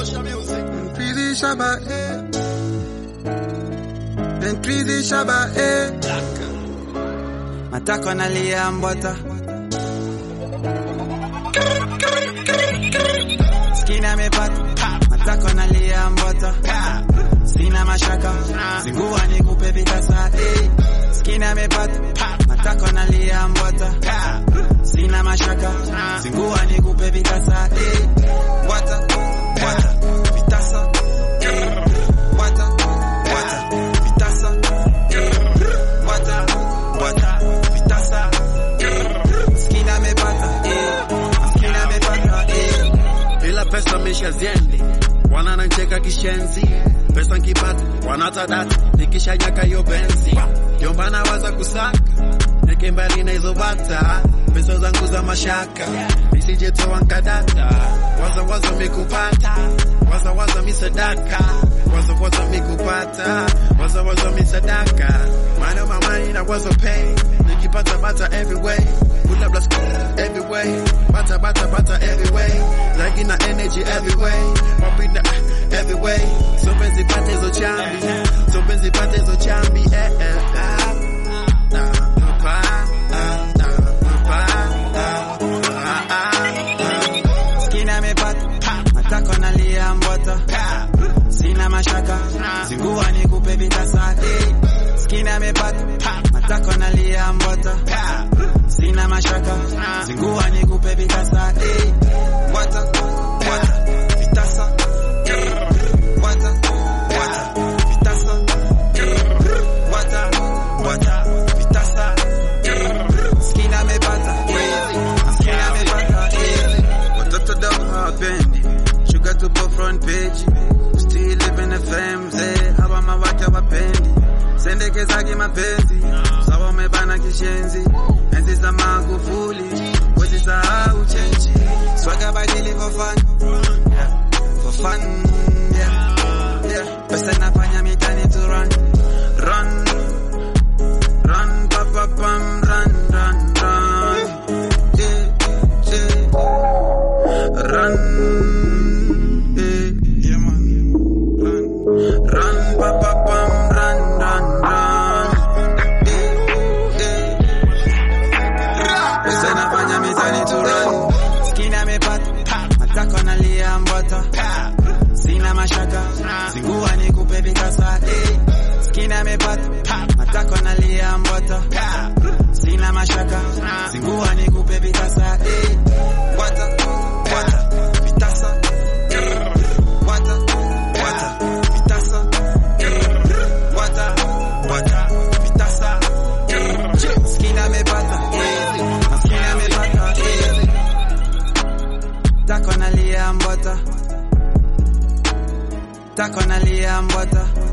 Ntwizi shaba Ntwizi shaba matako nalia mbota skina mepata matako nalia mbota sina mashaka zingua nikupe vitasa skina mepata matako nalia mbota sina mashaka zingua nikupe vitasa wata vitasa wata vitasa wata vitasa skina mepata bila pesa misha ziendi wananacheka kishenzi pesa nkipata wanatadata nikishanyaka yo benzi yombana waza kusaka neke mbali na hizo bata pesa zangu za mashaka nisijetoa nkadata waza mikupata waza misadaka waza mikupata waza misadaka mind on my money na waza pay nikipata bata every way pull up every way bata every way like na energy every way wapinda every way so penzi pate zo chambi skina mepata matako nalia mbota sina mashaka zingua nikupe vitasa skina mepata matako nalia mbota sina mashaka zingua nikupe vitasa wata vitasa wata vitasa wata vitasa skina mepata watoto dogo hawapendi sugar tupo front page still living FM hawa mawake wapendi sendekezagi mapenzi sawa umebana kishenzi enzi za Magufuli wezi sahau chenji swaga badili for fun yeah pesa nafanya mitani to run papa pam run run yeah man run papa pam run pesa nafanya mitani to run skina mepata matako nalia mbota sina mashaka zingua nikupe vitasa skina mepata matako nalia mbota sina mashaka zingua nikupe vitasa wata vitasa wata vitasa wata vitasa skina mepata tako nalia mbota